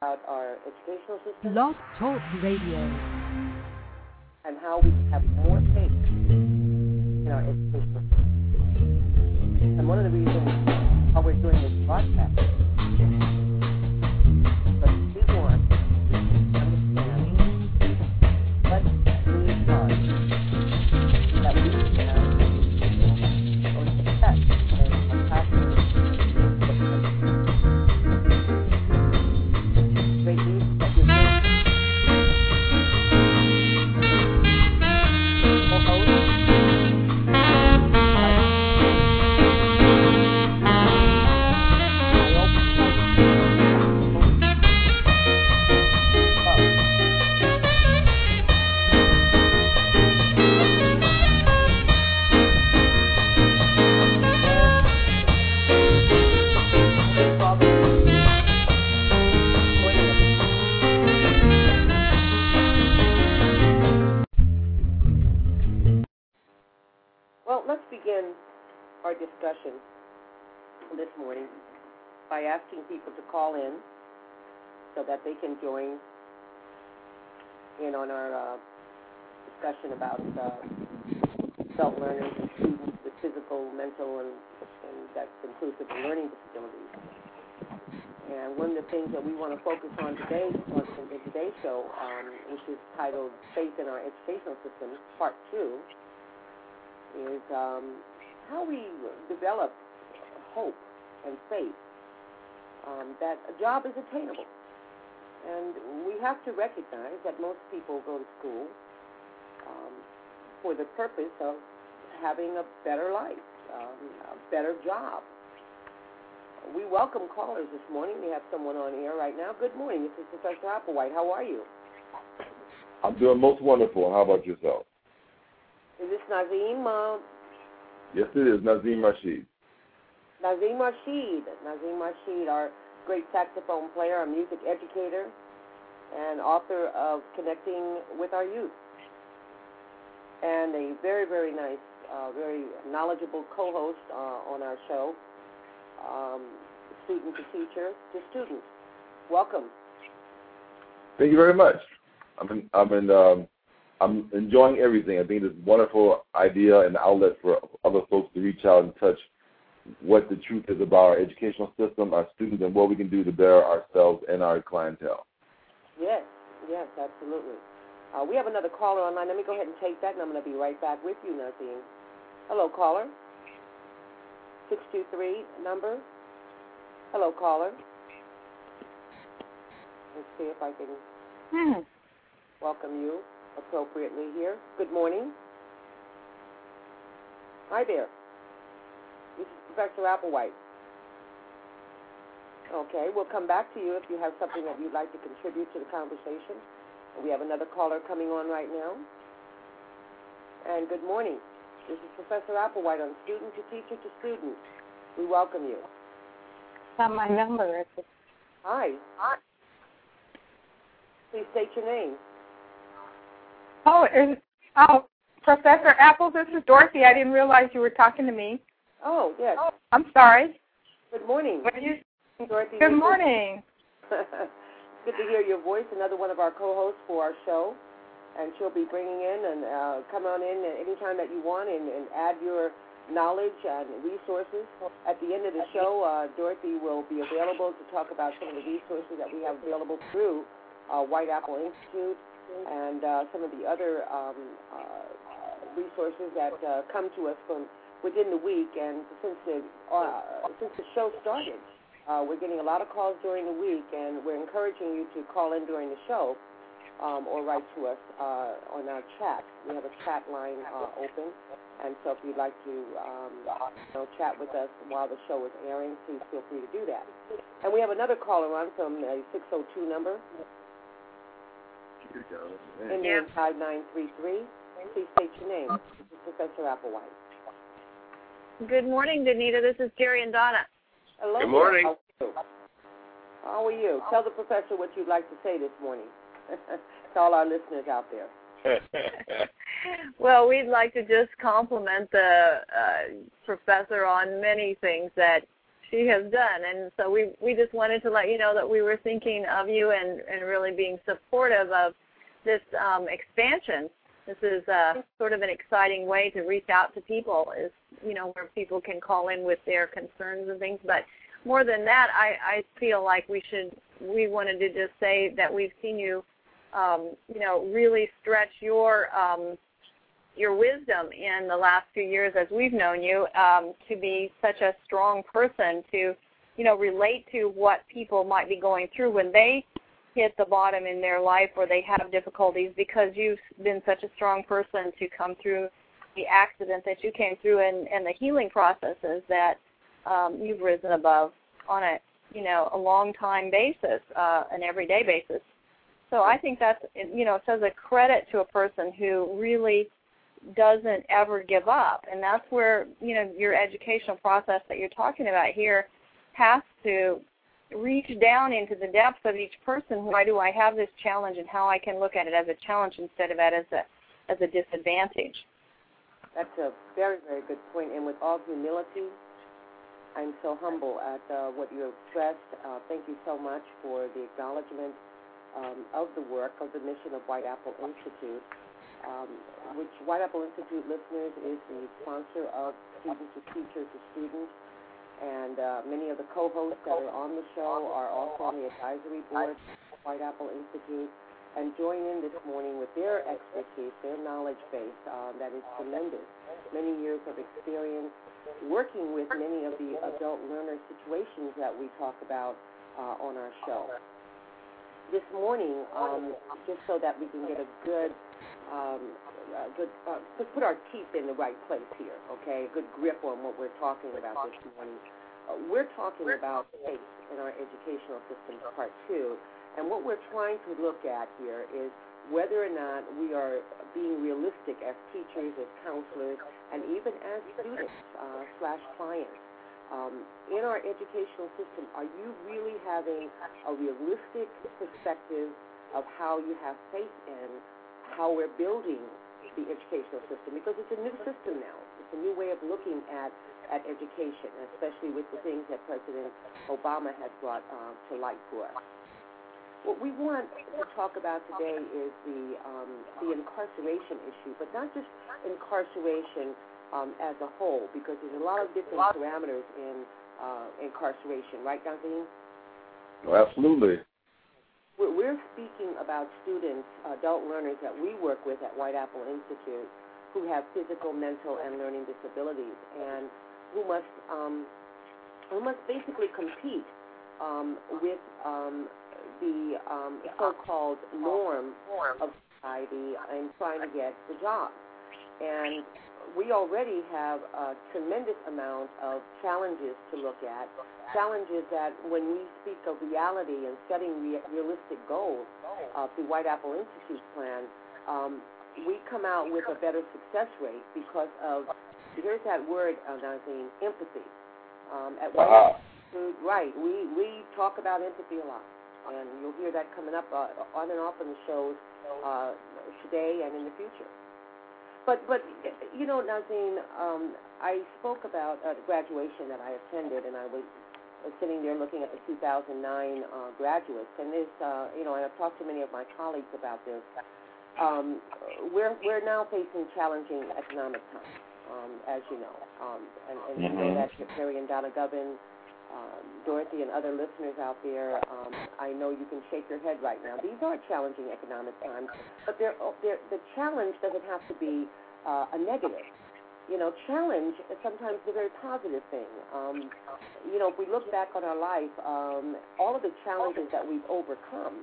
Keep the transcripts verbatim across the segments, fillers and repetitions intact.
about our educational system. Blog Talk Radio. And how we have more faith in our educational system. And one of the reasons why we're doing this broadcast is because we want to understand what needs are that we have or success in a classroom. Great news that you're facing. Our discussion this morning by asking people to call in so that they can join in on our uh, discussion about uh, adult learners and students with physical, mental, and, and that's inclusive of learning disabilities. And one of the things that we want to focus on today, on today's show, um, which is titled Faith in Our Educational System, Part two, is um, how we develop hope and faith um, that a job is attainable. And we have to recognize that most people go to school um, for the purpose of having a better life, um, a better job. We welcome callers this morning. We have someone on air right now. Good morning. This is Professor Applewhite. How are you? I'm doing most wonderful. How about yourself? Is this Nazim? Uh, Yes, it is. Nazim Rashid. Nazim Rashid. Nazim Rashid, our great saxophone player, a music educator, and author of Connecting with Our Youth. And a very, very nice, uh, very knowledgeable co-host uh, on our show, um, student to teacher to student. Welcome. Thank you very much. I'm in, I'm in, um, I'm enjoying everything. I think it's a wonderful idea and outlet for other folks to reach out and touch what the truth is about our educational system, our students, and what we can do to better ourselves and our clientele. Yes, yes, absolutely. Uh, we have another caller online. Let me go ahead and take that, and I'm going to be right back with you, Nazim. Hello, caller. six two three number. Hello, caller. Let's see if I can hmm. welcome you appropriately here. Good morning. Hi there. This is Professor Applewhite. Okay, we'll come back to you if you have something that you'd like to contribute to the conversation. We have another caller coming on right now. And good morning. This is Professor Applewhite on Student to Teacher to Student. We welcome you. Not my number. Hi. Hi. Please state your name. Oh, is, oh, Professor Apples, this is Dorothy. I didn't realize you were talking to me. Oh, yes. Oh, I'm sorry. Good morning. What did you, Dorothy. Good morning. Good to hear your voice, another one of our co-hosts for our show. And she'll be bringing in and uh, come on in anytime that you want and, and add your knowledge and resources. At the end of the show, uh, Dorothy will be available to talk about some of the resources that we have available through uh, White Apple Institute and uh, some of the other um, uh, resources that uh, come to us from within the week. And since the uh, since the show started, uh, we're getting a lot of calls during the week, and we're encouraging you to call in during the show um, or write to us uh, on our chat. We have a chat line uh, open, and so if you'd like to um, you know, chat with us while the show is airing, please feel free to do that. And we have another caller on from a six oh two number. Indian five nine three three. Please state your name. This is Professor Applewhite. Good morning, Danita. This is Jerry and Donna. Hello. Good morning. How are you? How are you? Tell the professor what you'd like to say this morning to all our listeners out there. Well, we'd like to just compliment the uh, professor on many things that she has done. And so we, we just wanted to let you know that we were thinking of you and, and really being supportive of this um, expansion. This is uh, sort of an exciting way to reach out to people, is, you know, where people can call in with their concerns and things. But more than that, I, I feel like we should, we wanted to just say that we've seen you, um, you know, really stretch your um, your wisdom in the last few years as we've known you, um, to be such a strong person to, you know, relate to what people might be going through when they hit the bottom in their life or they have difficulties, because you've been such a strong person to come through the accident that you came through and, and the healing processes that um, you've risen above on a, you know, a long time basis, uh, an everyday basis. So I think that's, you know, it says a credit to a person who really doesn't ever give up. And that's where, you know, your educational process that you're talking about here has to reach down into the depths of each person. Why do I have this challenge, and how I can look at it as a challenge instead of it as a as a disadvantage. That's a very, very good point. And with all humility, I'm so humble at uh, what you have expressed. Uh, thank you so much for the acknowledgement um, of the work, of the mission of White Apple Institute, um, which White Apple Institute, listeners, is the sponsor of Students to Teachers to Students. And uh, many of the co-hosts that are on the show are also on the advisory board of White Apple Institute, and join in this morning with their expertise, their knowledge base uh, that is tremendous. Many years of experience working with many of the adult learner situations that we talk about uh, on our show. This morning, um, just so that we can get a good, um, a good uh, to put our teeth in the right place here, okay, a good grip on what we're talking about this morning. Uh, we're talking about faith in our educational system, part two. And what we're trying to look at here is whether or not we are being realistic as teachers, as counselors, and even as students uh, slash clients. Um, in our educational system, are you really having a realistic perspective of how you have faith in how we're building the educational system? Because it's a new system now. It's a new way of looking at, at education, especially with the things that President Obama has brought uh, to light for us. What we want to talk about today is the um, the incarceration issue, but not just incarceration um, as a whole, because there's a lot of different parameters in uh, incarceration, right, Dante? Oh, absolutely. We're, we're speaking about students, adult learners that we work with at White Apple Institute who have physical, mental, and learning disabilities, and who must um, who must basically compete um, with um, the um, so-called norm of society in trying to get the job. And we already have a tremendous amount of challenges to look at, challenges that when we speak of reality and setting re- realistic goals uh, through White Apple Institute's plan, um, we come out with a better success rate because of, here's that word, uh, Nazim, empathy. Um, at White uh-huh. Apple Institute, right, we, we talk about empathy a lot. And you'll hear that coming up uh, on and off in the shows uh, today and in the future. But, but you know, Nazim, um, I spoke about uh, the graduation that I attended, and I was, was sitting there looking at the two thousand nine uh, graduates. And this, uh, you know, and I've talked to many of my colleagues about this. Um, we're we're now facing challenging economic times, um, as you know, um, and, and mm-hmm. you know that Mary and Donna Govin. Um, Dorothy and other listeners out there, um, I know you can shake your head right now. These are challenging economic times, but they're, they're, the challenge doesn't have to be uh, a negative. You know, challenge is sometimes a very positive thing. Um, you know, if we look back on our life, um, all of the challenges that we've overcome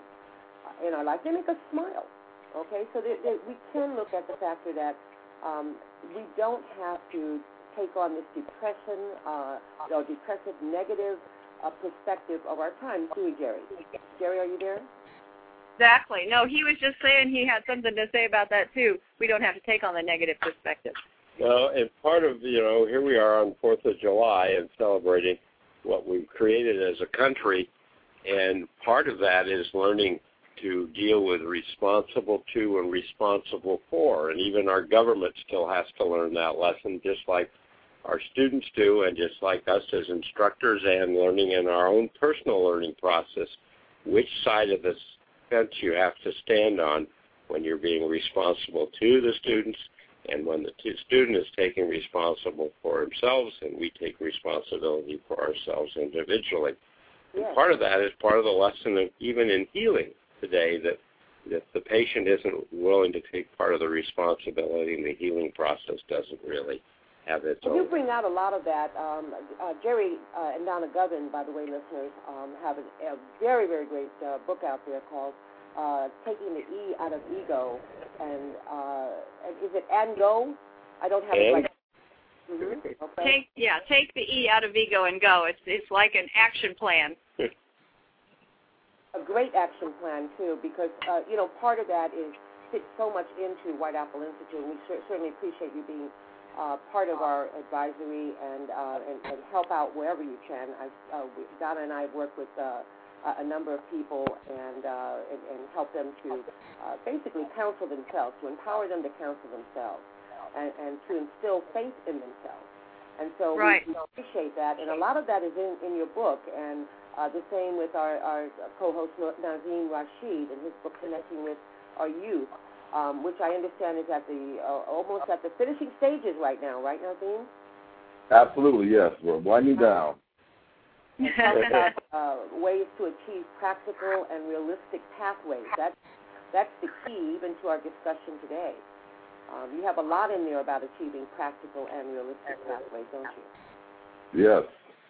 in our life, they make us smile. Okay, so they, they, we can look at the factor that um, we don't have to take on this depression, uh, or depressive, negative uh, perspective of our time, do we, Jerry? Jerry, are you there? Exactly. No, he was just saying he had something to say about that, too. We don't have to take on the negative perspective. No, and part of, you know, here we are on fourth of July and celebrating what we've created as a country, and part of that is learning to deal with responsible to and responsible for, and even our government still has to learn that lesson, just like our students do, and just like us as instructors and learning in our own personal learning process, which side of the fence you have to stand on when you're being responsible to the students and when the t- student is taking responsible for themselves and we take responsibility for ourselves individually. Yes. And part of that is part of the lesson of even in healing today, that if the patient isn't willing to take part of the responsibility, and the healing process doesn't really have its well, own. You bring out a lot of that. Um, uh, Jerry uh, and Donna Govin, by the way, listeners, um, have a, a very, very great uh, book out there called uh, Taking the E Out of Ego. And uh, is it and go? I don't have and? it right. Mm-hmm. Okay. Take yeah, take the E out of ego and go. It's it's like an action plan. A great action plan too, because uh, you know part of that is fits so much into White Apple Institute. And we cer- certainly appreciate you being uh, part of our advisory and, uh, and and help out wherever you can. I, uh, we, Donna and I have worked with uh, a number of people and uh, and, and help them to uh, basically counsel themselves, to empower them to counsel themselves, and, and to instill faith in themselves. And so right. we appreciate that, and a lot of that is in, in your book, and uh, the same with our, our co-host Nazim Rashid and his book Connecting with Our Youth, um, which I understand is at the uh, almost at the finishing stages right now, right, Nazim? Absolutely, yes. We're winding down. And tell about uh, ways to achieve practical and realistic pathways. That's, that's the key even to our discussion today. Um, you have a lot in there about achieving practical and realistic pathways, don't you? Yes.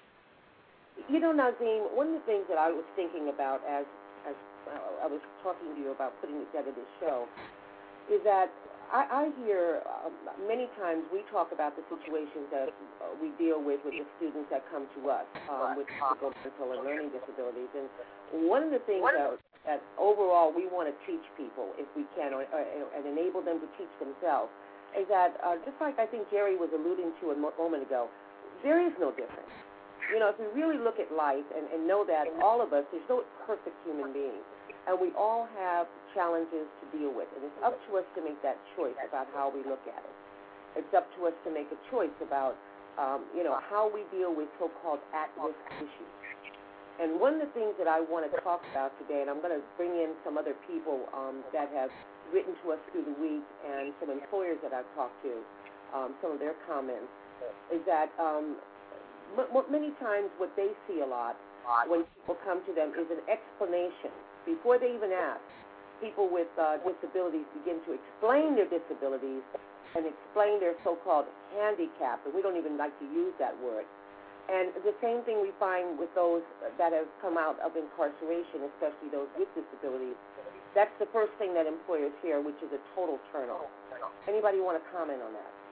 You know, Nazim, one of the things that I was thinking about as, as uh, I was talking to you about putting together this show is that I, I hear uh, many times we talk about the situations that uh, we deal with with the students that come to us um, with developmental and learning disabilities. And one of the things that, that overall we want to teach people, if we can, or, or, and enable them to teach themselves, is that uh, just like I think Jerry was alluding to a moment ago, there is no difference. You know, if we really look at life and, and know that all of us, there's no perfect human being. And we all have challenges to deal with. And it's up to us to make that choice about how we look at it. It's up to us to make a choice about, um, you know, how we deal with so-called at-risk issues. And one of the things that I want to talk about today, and I'm going to bring in some other people um, that have written to us through the week and some employers that I've talked to, um, some of their comments, is that um, m- many times what they see a lot when people come to them is an explanation. Before they even ask, people with uh, disabilities begin to explain their disabilities and explain their so-called handicap, and we don't even like to use that word. And the same thing we find with those that have come out of incarceration, especially those with disabilities. That's the first thing that employers hear, which is a total turnoff. Anybody want to comment on that?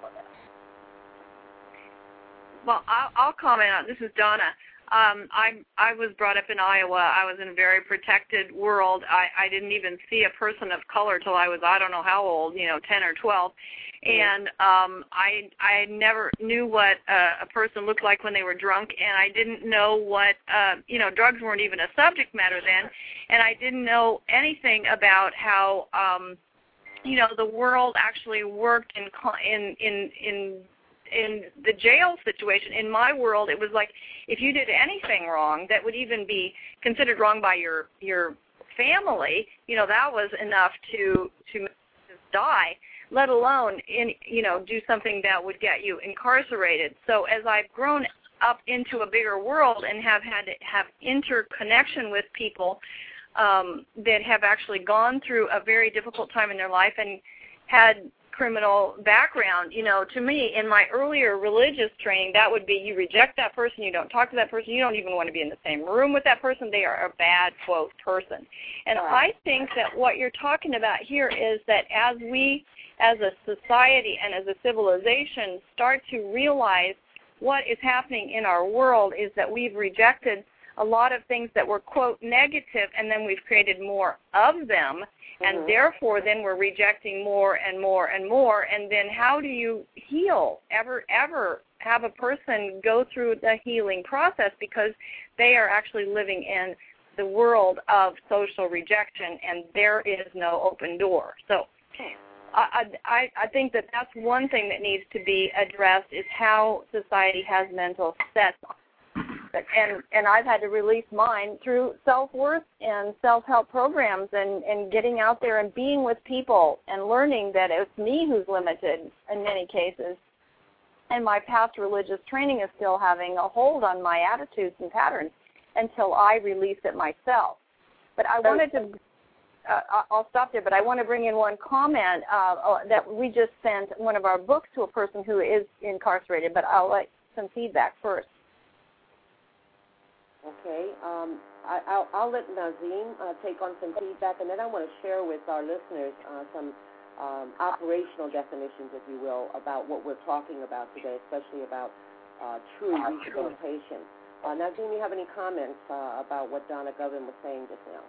Well, I'll, I'll comment on. This is Donna. Um, I I was brought up in Iowa. I was in a very protected world. I, I didn't even see a person of color till I was, I don't know how old, you know, ten or twelve. And um, I I never knew what uh, a person looked like when they were drunk, and I didn't know what, uh, you know, drugs weren't even a subject matter then, and I didn't know anything about how, um, you know, the world actually worked in in in in in the jail situation. In my world, it was like if you did anything wrong that would even be considered wrong by your your family, you know, that was enough to to die, let alone in you know do something that would get you incarcerated. So as I've grown up into a bigger world and have had to have interconnection with people um, that have actually gone through a very difficult time in their life and had criminal background, you know, to me, in my earlier religious training, that would be you reject that person, you don't talk to that person, you don't even want to be in the same room with that person, they are a bad, quote, person. And I think that what you're talking about here is that as we, as a society and as a civilization, start to realize what is happening in our world is that we've rejected a lot of things that were, quote, negative, and then we've created more of them. And mm-hmm. therefore, then we're rejecting more and more and more. And then how do you heal, ever, ever have a person go through the healing process because they are actually living in the world of social rejection and there is no open door. So I, I, I think that that's one thing that needs to be addressed is how society has mental sets. And and I've had to release mine through self-worth and self-help programs and, and getting out there and being with people and learning that it's me who's limited in many cases. And my past religious training is still having a hold on my attitudes and patterns until I release it myself. But I wanted to, uh, I'll stop there, but I want to bring in one comment uh, that we just sent one of our books to a person who is incarcerated, but I'll let some feedback first. Okay. Um, I, I'll, I'll let Nazim uh, take on some feedback, and then I want to share with our listeners uh, some Um, operational definitions, if you will, about what we're talking about today, especially about uh, true rehabilitation. Uh, Nazim, you have any comments uh, about what Donna Govan was saying just now?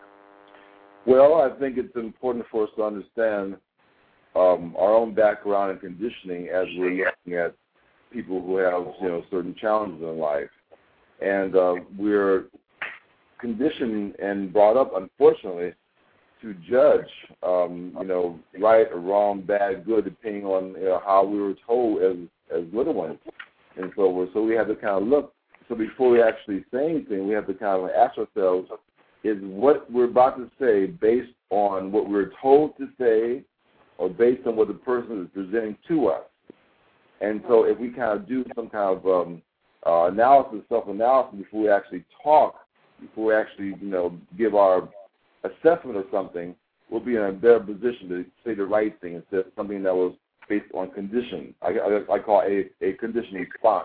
Well, I think it's important for us to understand um, our own background and conditioning as we're looking at people who have, you know, certain challenges in life. And uh, we're conditioned and brought up, unfortunately, to judge, um, you know, right or wrong, bad, good, depending on, you know, how we were told as as little ones, and so we're, so we have to kind of look. So before we actually say anything, we have to kind of ask ourselves: is what we're about to say based on what we're told to say, or based on what the person is presenting to us? And so, if we kind of do some kind of um, uh, analysis, self-analysis before we actually talk, before we actually, you know, give our assessment of something, we'll be in a better position to say the right thing instead of something that was based on condition. I, I, I call it a, a conditioned response.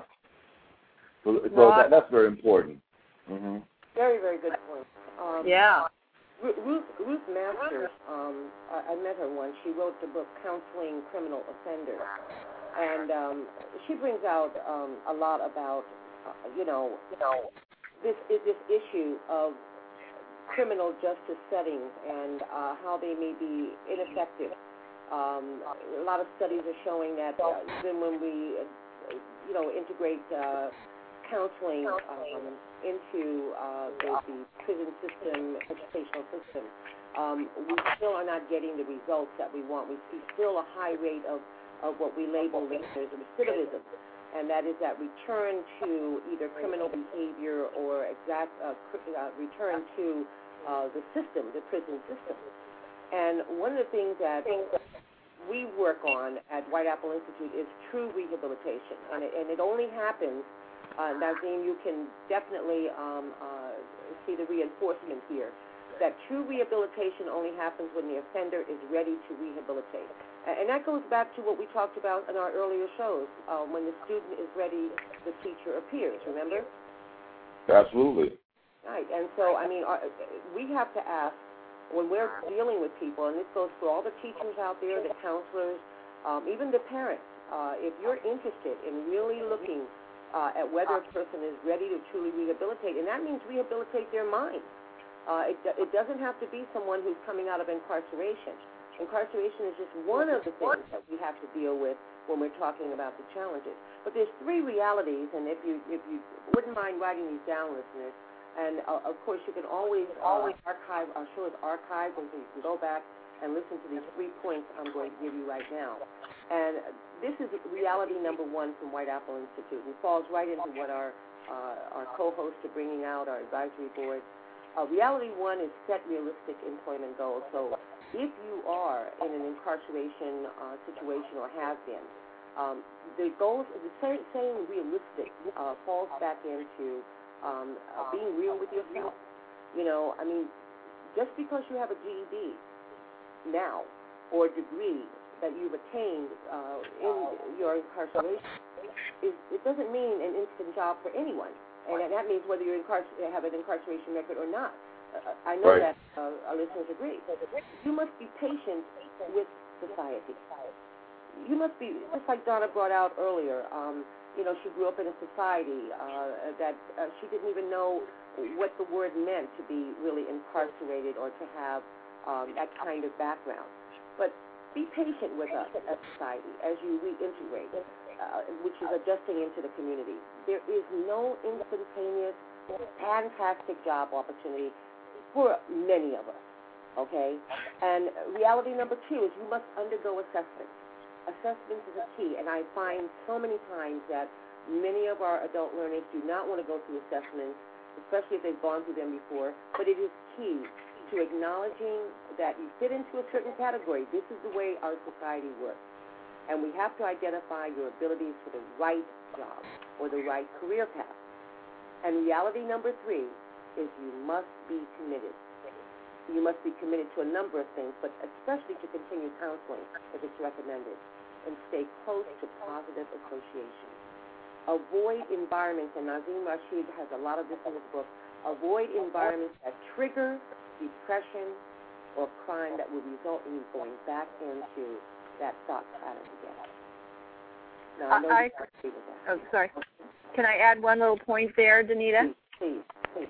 So, so that, that's very important. Mm-hmm. Very, very good point. Um, yeah. Ruth, Ruth Masters, um, I, I met her once. She wrote the book Counseling Criminal Offenders. And um, she brings out um, a lot about, uh, you know, you know, this, this issue of criminal justice settings and uh, how they may be ineffective. Um, a lot of studies are showing that uh, even when we, uh, you know, integrate uh, counseling um, into uh, the, the prison system, educational system, um, we still are not getting the results that we want. We see still a high rate of, of what we label as recidivism, and that is that return to either criminal behavior or exact uh, uh, return to uh, the system, the prison system. And one of the things that we work on at White Apple Institute is true rehabilitation, and it, and it only happens, uh, Nazim, you can definitely um, uh, see the reinforcement here, that true rehabilitation only happens when the offender is ready to rehabilitate. And that goes back to what we talked about in our earlier shows. Uh, when the student is ready, the teacher appears, remember? Absolutely. Right, and so, I mean, our, we have to ask, when we're dealing with people, and this goes for all the teachers out there, the counselors, um, even the parents, uh, if you're interested in really looking uh, at whether a person is ready to truly rehabilitate, and that means rehabilitate their mind. Uh, it, it doesn't have to be someone who's coming out of incarceration. Incarceration is just one of the things that we have to deal with when we're talking about the challenges. But there's three realities, and if you if you wouldn't mind writing these down, listeners, and uh, of course you can always always archive our show is archived, and so you can go back and listen to these three points I'm going to give you right now. And this is reality number one from White Apple Institute, and falls right into what our uh, our co-hosts are bringing out, our advisory board. Uh, reality one is set realistic employment goals. So if you are in an incarceration uh, situation or have been, um, the goals, the saying, saying realistic uh, falls back into um, uh, being real with yourself. You know, I mean, just because you have a G E D now or a degree that you've attained uh, in your incarceration, is, it doesn't mean an instant job for anyone. And that means whether you have an incarceration record or not. Uh, I know right. that uh, our listeners agree. You must be patient with society. You must be, just like Donna brought out earlier, um, you know, she grew up in a society uh, that uh, she didn't even know what the word meant to be really incarcerated or to have um, that kind of background. But be patient with us as society as you reintegrate. Uh, which is adjusting into the community. There is no instantaneous, fantastic job opportunity for many of us. okay? And reality number two is you must undergo assessment. Assessment is a key, and I find so many times that many of our adult learners do not want to go through assessments, especially if they've gone through them before, but it is key to acknowledging that you fit into a certain category. This is the way our society works. And we have to identify your abilities for the right job or the right career path. And reality number three is you must be committed. You must be committed to a number of things, but especially to continue counseling if it's recommended, and stay close to positive association. Avoid environments, and Nazim Rashid has a lot of this in his book, avoid environments that trigger depression or crime that will result in you going back into that thought pattern again. Now, I know I, you can't agree with that. Oh, sorry. Can I add one little point there, Danita? Please, please.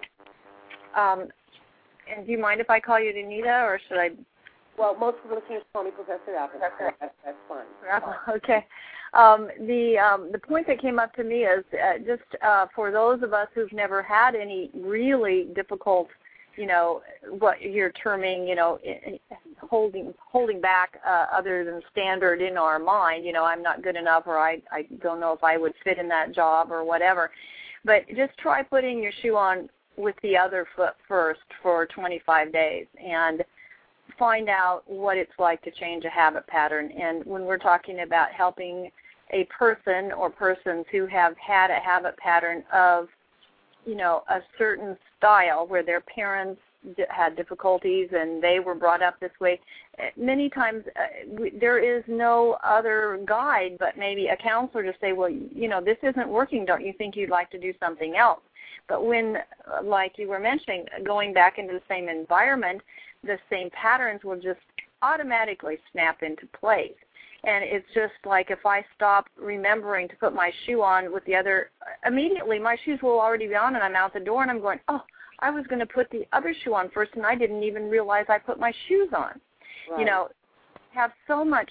Um, and do you mind if I call you Danita, or should I? Well, most of the listeners call me Professor Apple. That's, that's, that's fine. Okay. Um, the um, the point that came up to me is uh, just uh, for those of us who've never had any really difficult, you know, what you're terming, you know, holding holding back uh, other than standard in our mind. You know, I'm not good enough, or I, I don't know if I would fit in that job or whatever. But just try putting your shoe on with the other foot first for twenty-five days and find out what it's like to change a habit pattern. And when we're talking about helping a person or persons who have had a habit pattern of, you know, a certain style where their parents had difficulties and they were brought up this way, many times uh, we, there is no other guide but maybe a counselor to say, well, you know, this isn't working. Don't you think you'd like to do something else? But when, uh, like you were mentioning, going back into the same environment, the same patterns will just automatically snap into place. And it's just like if I stop remembering to put my shoe on with the other, immediately my shoes will already be on and I'm out the door and I'm going, oh, I was going to put the other shoe on first and I didn't even realize I put my shoes on. Right. You know, have so much,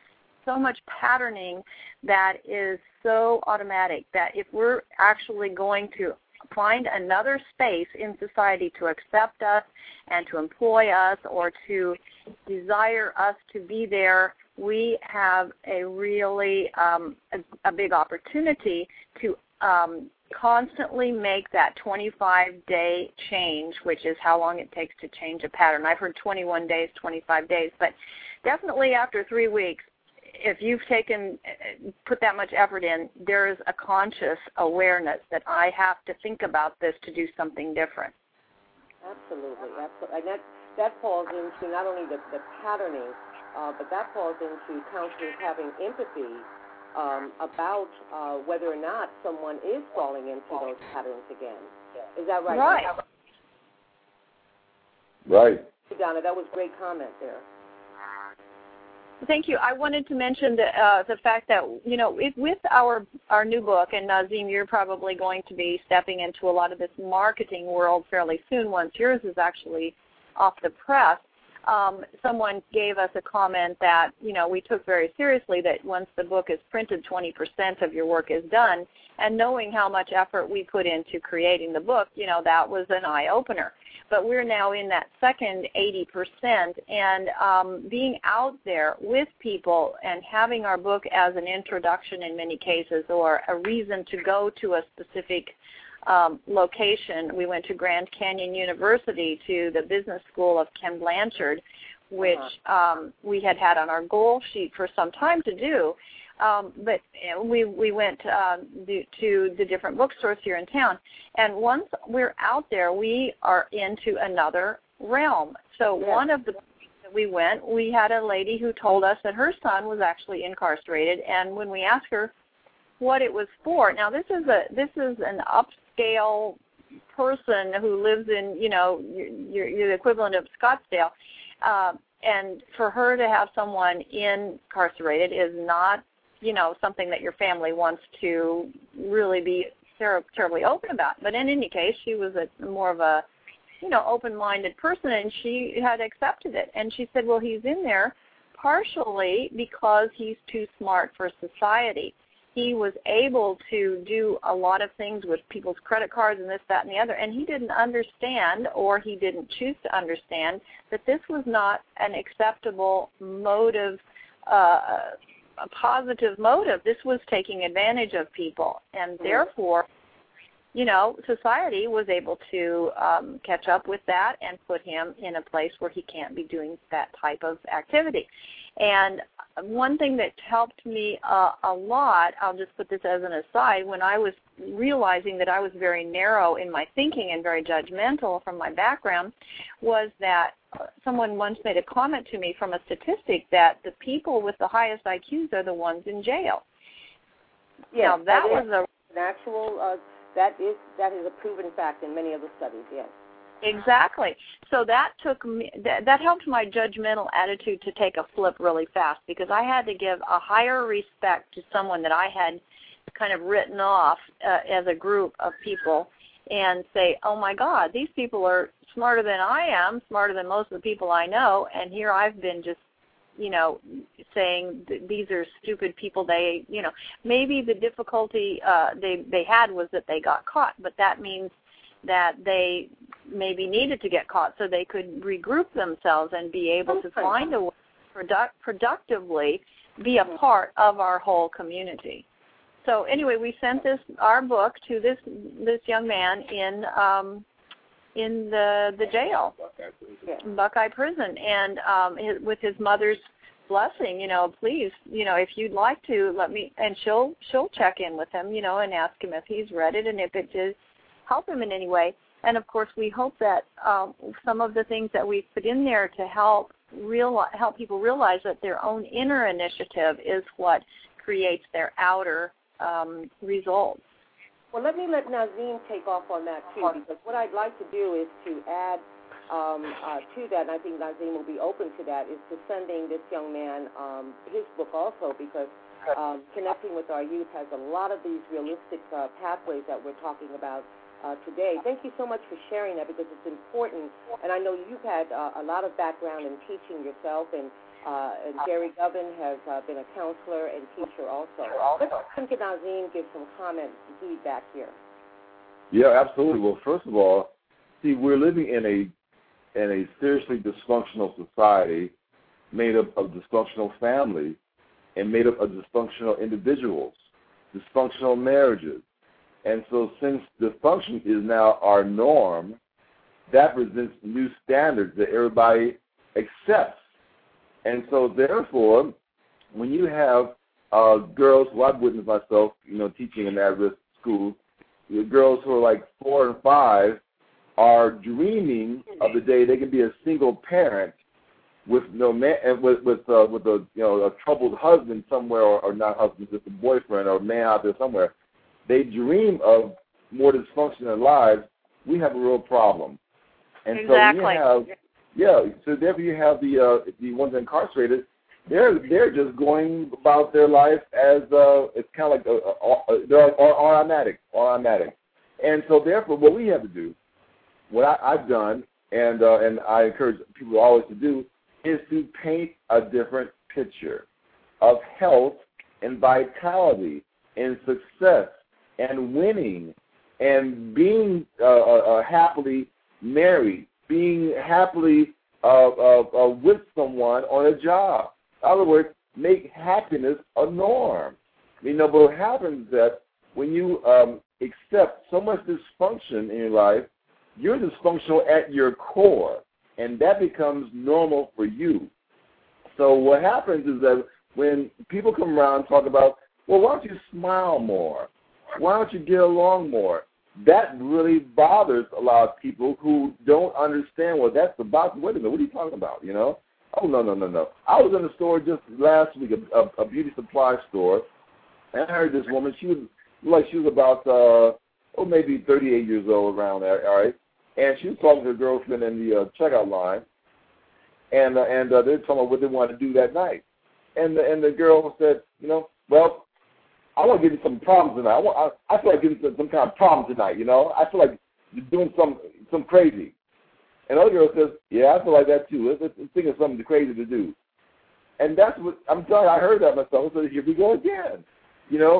so much patterning that is so automatic that if we're actually going to find another space in society to accept us and to employ us or to desire us to be there, we have a really um, a, a big opportunity to um, constantly make that twenty-five day change, which is how long it takes to change a pattern. I've heard twenty-one days, twenty-five days, but definitely after three weeks, if you've taken, put that much effort in, there is a conscious awareness that I have to think about this to do something different. Absolutely, absolutely. And that, that falls into not only the, the patterning, uh, but that falls into counselors having empathy um, about uh, whether or not someone is falling into those patterns again. Is that right? Right. Right. Donna, that was a great comment there. Thank you. I wanted to mention the, uh, the fact that, you know, if, with our our new book, and Nazim, you're probably going to be stepping into a lot of this marketing world fairly soon once yours is actually off the press. Um, someone gave us a comment that, you know, we took very seriously that once the book is printed, twenty percent of your work is done. And knowing how much effort we put into creating the book, you know, that was an eye-opener. But we're now in that second eighty percent, and um, being out there with people and having our book as an introduction in many cases or a reason to go to a specific um, location. We went to Grand Canyon University to the business school of Ken Blanchard, which um, we had had on our goal sheet for some time to do. Um, but we we went uh, to the different bookstores here in town, and once we're out there, we are into another realm. So yeah. One of the places that we went, we had a lady who told us that her son was actually incarcerated, and when we asked her what it was for, now this is a this is an upscale person who lives in, you know, you're, you're the equivalent of Scottsdale, uh, and for her to have someone incarcerated is not, you know, something that your family wants to really be ter- terribly open about. But in any case, she was a more of a, you know, open-minded person, and she had accepted it. And she said, well, he's in there partially because he's too smart for society. he was able to do a lot of things with people's credit cards and this, that, and the other, and he didn't understand, or he didn't choose to understand, that this was not an acceptable motive, uh, a positive motive. This was taking advantage of people, and therefore, you know, society was able to um, catch up with that and put him in a place where he can't be doing that type of activity. And one thing that helped me uh, a lot, I'll just put this as an aside, when I was realizing that I was very narrow in my thinking and very judgmental from my background, was that someone once made a comment to me from a statistic that the people with the highest I Qs are the ones in jail. Yes, now, that, that was a... an actual... Uh, That is that is a proven fact in many of the studies, yes. Exactly. So that took me, that, that helped my judgmental attitude to take a flip really fast, because I had to give a higher respect to someone that I had kind of written off uh, as a group of people and say, oh my God, these people are smarter than I am, smarter than most of the people I know, and here I've been just, you know, saying th- these are stupid people. They, you know, maybe the difficulty uh, they they had was that they got caught, but that means that they maybe needed to get caught so they could regroup themselves and be able to find a way to product, productively be a part of our whole community. So anyway, we sent this our book to this this young man in um, in the the jail, in Buckeye Prison, and um, his, with his mother's blessing, you know, please, you know, if you'd like to, let me, and she'll she'll check in with him, you know, and ask him if he's read it and if it does help him in any way. And of course, we hope that um, some of the things that we've put in there to help real help people realize that their own inner initiative is what creates their outer um, results. Well, let me let Nazim take off on that, too, because what I'd like to do is to add um, uh, to that, and I think Nazim will be open to that, is to sending this young man um, his book also, because um, connecting with our youth has a lot of these realistic uh, pathways that we're talking about uh, today. Thank you so much for sharing that, because it's important, and I know you've had uh, a lot of background in teaching yourself, and Uh, and Jerry Govan has uh, been a counselor and teacher also. Let's listen to Nazim give some comment and feedback here. Yeah, absolutely. Well, first of all, see, we're living in a in a seriously dysfunctional society made up of dysfunctional families and made up of dysfunctional individuals, dysfunctional marriages. And so since dysfunction is now our norm, that presents new standards that everybody accepts. And so, therefore, when you have uh, girls, who I've witnessed myself, you know, teaching in at-risk schools, girls who are like four and five are dreaming of the day they can be a single parent with no man, with with uh, with a you know a troubled husband somewhere, or, or not husband, just a boyfriend or a man out there somewhere. They dream of more dysfunction in their lives. We have a real problem, and exactly. so we have. Yeah, so therefore you have the uh, the ones incarcerated. They're they're just going about their life as uh, it's kind of like a, a, a, they're automatic, automatic. And so therefore, what we have to do, what I, I've done, and uh, and I encourage people always to do, is to paint a different picture of health and vitality and success and winning and being uh, uh, happily married, being happily uh, uh, uh, with someone on a job. In other words, make happiness a norm. You know, but what happens is that when you um, accept so much dysfunction in your life, you're dysfunctional at your core, and that becomes normal for you. So what happens is that when people come around and talk about, well, why don't you smile more? Why don't you get along more? That really bothers a lot of people who don't understand what that's about. Wait a minute, what are you talking about, you know? Oh, no, no, no, no. I was in a store just last week, a, a, a beauty supply store, and I heard this woman, she was like she was about, uh, oh, maybe thirty-eight years old around there, all right? And she was talking to her girlfriend in the uh, checkout line, and uh, and uh, they were talking about what they wanted to do that night. And the, and the girl said, you know, well, I want to give you some problems tonight. I, want, I, I feel like giving some, some kind of problem tonight, you know. I feel like you're doing some some crazy. And the other girl says, yeah, I feel like that too. Let's, let's think of something crazy to do. And that's what, I'm telling you, I heard that myself. So here we go again. You know,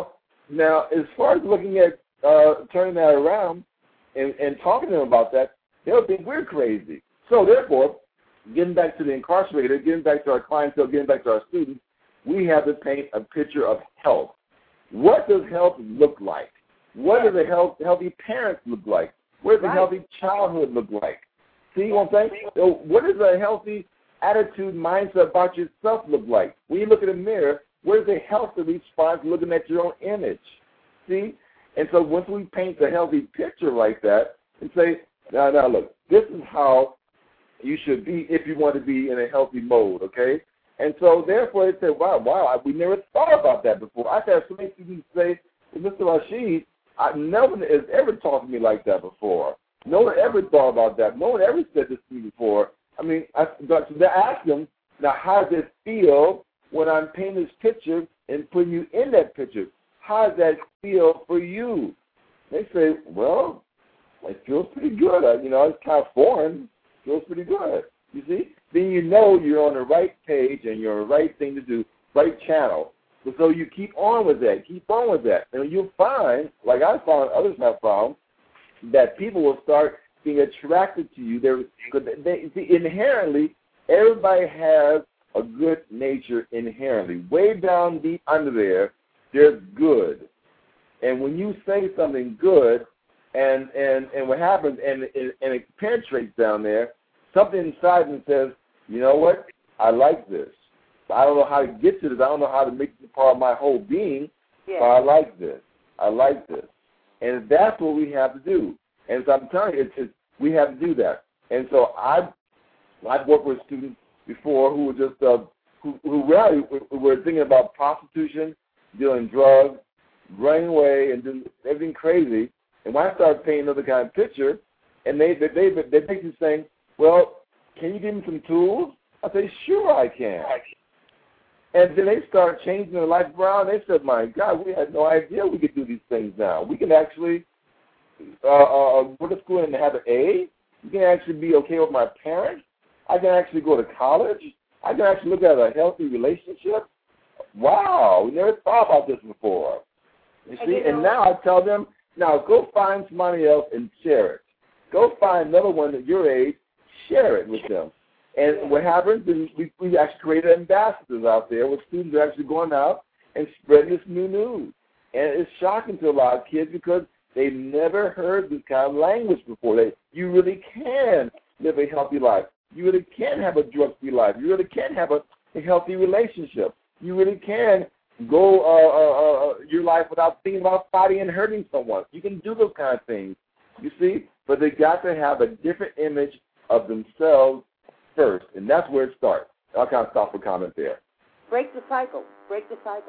now, as far as looking at uh, turning that around and, and talking to them about that, they'll think we're crazy. So, therefore, getting back to the incarcerated, getting back to our clientele, getting back to our students, we have to paint a picture of health. What does health look like? What yes. does a health, healthy parent look like? What does right. a healthy childhood look like? See what I'm saying? So what does a healthy attitude, mindset about yourself look like? When you look in the mirror, what is a healthy response looking at your own image? See? And so once we paint the healthy picture like that and say, now, now look, this is how you should be if you want to be in a healthy mode, okay? And so therefore they said, wow, wow, we never thought about that before. I've had so many students say, Mister Rashid, I, no one has ever talked to me like that before. No one ever thought about that. No one ever said this to me before. I mean, I, but to ask them, now how does it feel when I'm painting this picture and putting you in that picture? How does that feel for you? They say, well, it feels pretty good. I, you know, it's kind of foreign. It feels pretty good. You see? Then you know you're on the right page and you're on the right thing to do, right channel. So you keep on with that, keep on with that. And you'll find, like I found, others have found, that people will start being attracted to you. They're, they, see, inherently, everybody has a good nature inherently. Way down deep under there, they're good. And when you say something good, and, and, and what happens, and, and, and it penetrates down there, something inside them says, you know what, I like this. I don't know how to get to this. I don't know how to make it part of my whole being, yeah. but I like this. I like this. And that's what we have to do. And so I'm telling you, it's, it's, we have to do that. And so I've, I've worked with students before who were just, uh, who, who really were thinking about prostitution, dealing drugs, running away, and doing everything crazy. And when I started painting another kind of picture, and they, they, they, they basically saying, well, can you give me some tools? I say, sure I can. And then they start changing their life around. They said, my God, we had no idea we could do these things now. We can actually uh, uh, go to school and have an A. We can actually be okay with my parents. I can actually go to college. I can actually look at a healthy relationship. Wow, we never thought about this before. You see, and now I tell them, now go find somebody else and share it. Go find another one at your age, share it with them. And what happens is we, we actually created ambassadors out there where students are actually going out and spreading this new news. And it's shocking to a lot of kids because they've never heard this kind of language before. That you really can live a healthy life. You really can have a drug-free life. You really can have a, a healthy relationship. You really can go uh, uh, uh, your life without thinking about fighting and hurting someone. You can do those kind of things, you see? But they got to have a different image of themselves first, and that's where it starts. I'll kind of stop for comment there. Break the cycle. Break the cycle.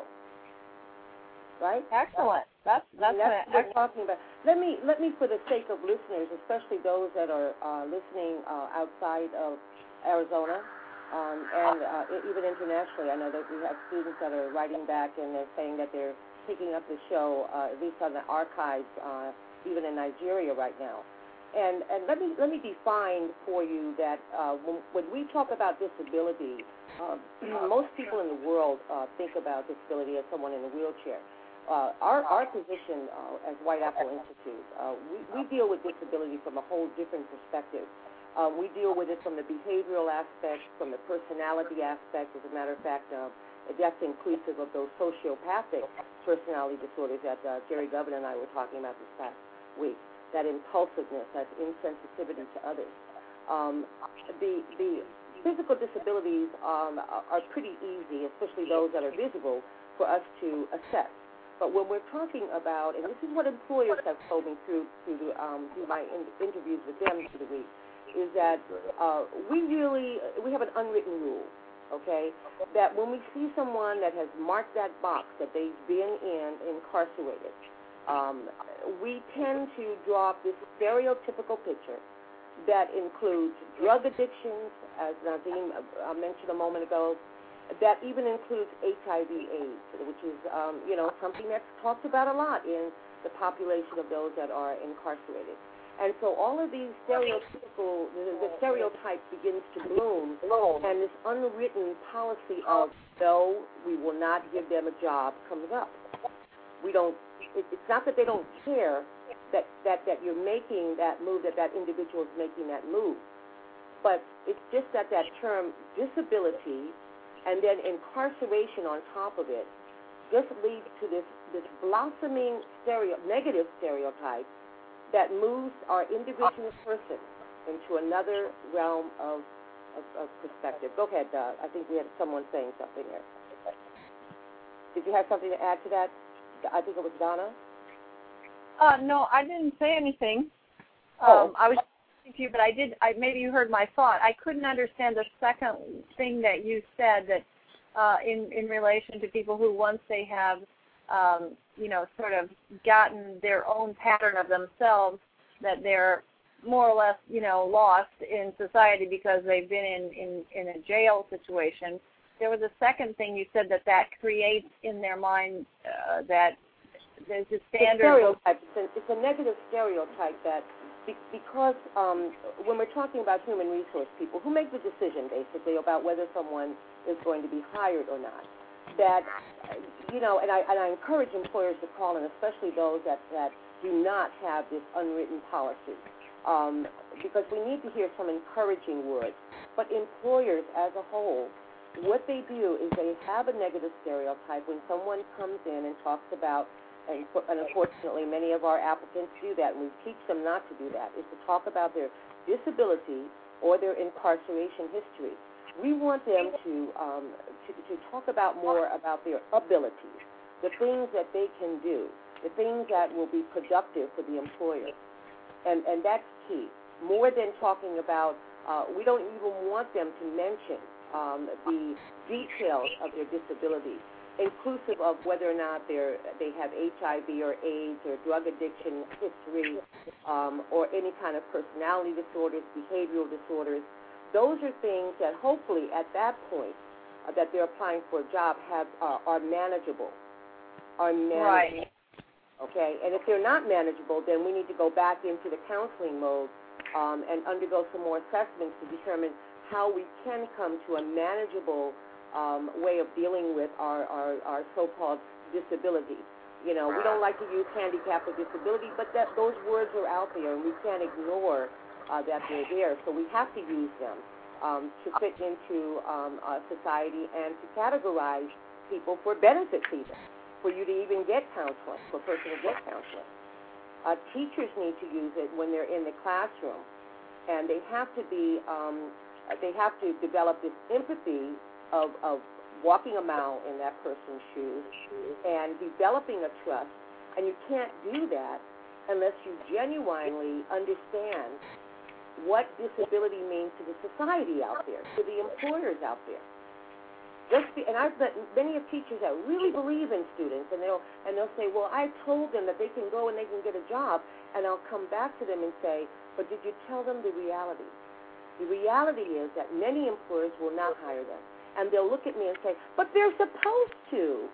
Right? Excellent. That's that's, that's what we're talking about. Let me let me, for the sake of listeners, especially those that are uh, listening uh, outside of Arizona um, and uh, even internationally. I know that we have students that are writing back and they're saying that they're picking up the show, uh, at least on the archives, uh, even in Nigeria right now. And, and let me let me define for you that uh, when, when we talk about disability, uh, most people in the world uh, think about disability as someone in a wheelchair. Uh, our our position uh, as White Apple Institute, uh, we, we deal with disability from a whole different perspective. Uh, we deal with it from the behavioral aspect, from the personality aspect. As a matter of fact, uh, that's inclusive of those sociopathic personality disorders that uh, Jerry Governor and I were talking about this past week. That impulsiveness, that insensitivity to others. Um, the the physical disabilities um, are pretty easy, especially those that are visible, for us to assess. But when we're talking about, and this is what employers have told me through through, the, um, through my in, interviews with them through the week, is that uh, we really, we have an unwritten rule, okay, that when we see someone that has marked that box that they've been in incarcerated, Um, we tend to draw up this stereotypical picture that includes drug addictions, as Nazim uh, mentioned a moment ago, that even includes H I V AIDS, which is, um, you know, something that's talked about a lot in the population of those that are incarcerated. And so all of these stereotypical, the, the stereotype begins to bloom, and this unwritten policy of, no, we will not give them a job comes up. we don't, it, it's not that they don't care that, that, that you're making that move, that that individual is making that move, but it's just that that term disability and then incarceration on top of it just leads to this, this blossoming stereo, negative stereotype that moves our individual person into another realm of, of, of perspective. Go ahead, uh, I think we had someone saying something there. Did you have something to add to that? I think it was Donna. Uh, no, I didn't say anything. Oh. Um, I was listening to you, but I did. I, maybe you heard my thought. I couldn't understand the second thing that you said, that uh, in in relation to people who, once they have, um, you know, sort of gotten their own pattern of themselves, that they're more or less, you know, lost in society because they've been in, in, in a jail situation. There was a second thing you said, that that creates in their mind uh, that there's a standard. The stereotype. It's a, it's a negative stereotype that be, because um, when we're talking about human resource people who make the decision basically about whether someone is going to be hired or not, that, you know, and I, and I encourage employers to call in, especially those that, that do not have this unwritten policy, um, because we need to hear some encouraging words. But employers as a whole, what they do is they have a negative stereotype when someone comes in and talks about, and, and unfortunately many of our applicants do that, and we teach them not to do that, is to talk about their disability or their incarceration history. We want them to, um, to, to talk about more about their abilities, the things that they can do, the things that will be productive for the employer. And, and that's key. More than talking about, uh, we don't even want them to mention um, the details of their disability, inclusive of whether or not they're, they have H I V or AIDS or drug addiction history, um, or any kind of personality disorders, behavioral disorders. Those are things that hopefully at that point uh, that they're applying for a job have uh, are manageable, are manageable. Right. Okay, and if they're not manageable, then we need to go back into the counseling mode um, and undergo some more assessments to determine how we can come to a manageable um, way of dealing with our, our, our so-called disability. You know, we don't like to use handicap or disability, but that those words are out there, and we can't ignore uh, that they're there. So we have to use them um, to fit into um, uh, society and to categorize people for benefits even, for you to even get counseling, for a person to get counseling. Uh, teachers need to use it when they're in the classroom, and they have to be, um, they have to develop this empathy of, of walking a mile in that person's shoes and developing a trust. And you can't do that unless you genuinely understand what disability means to the society out there, to the employers out there. Just be, and I've met many of teachers that really believe in students, and they'll and they'll say, well, I told them that they can go and they can get a job, and I'll come back to them and say, but did you tell them the reality? The reality is that many employers will not hire them, and they'll look at me and say, but they're supposed to.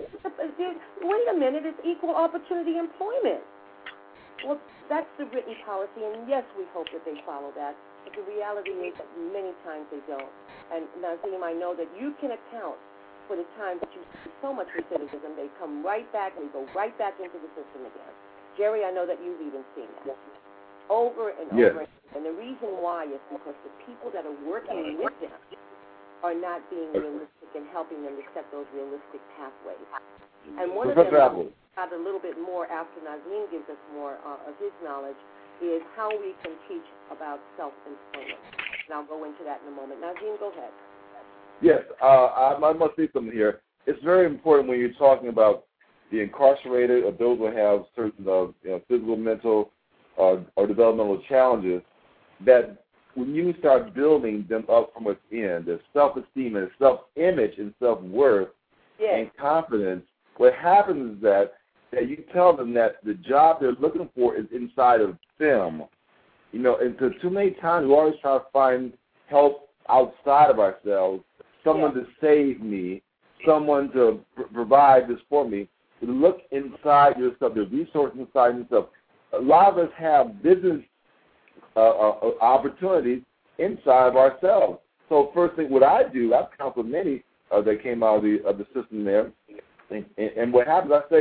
Wait a minute, it's equal opportunity employment. Well, that's the written policy, and yes, we hope that they follow that, but the reality is that many times they don't. And Nazim, I know that you can account for the time that you see so much recidivism. They come right back, and we go right back into the system again. Jerry, I know that you've even seen that over and yes. over. And the reason why is because the people that are working with them are not being realistic and helping them to set those realistic pathways. And one Professor of them, Apple. out a little bit more after Nazim gives us more uh, of his knowledge, is how we can teach about self-employment. And I'll go into that in a moment. Nazim, go ahead. Yes, uh, I, I must say something here. It's very important when you're talking about the incarcerated or those who have certain uh, you know, physical, mental, uh, or developmental challenges, that when you start building them up from within, their self-esteem and self-image and self-worth yes. and confidence, what happens is that, that you tell them that the job they're looking for is inside of them. You know, and so too many times we always try to find help outside of ourselves, someone yes. to save me, someone to pr- provide this for me. To look inside yourself, the resources inside yourself. A lot of us have business uh, uh, opportunities inside of ourselves. So first thing, what I do, I've counseled many uh, that came out of the, of the system there, and, and, and what happens, I say,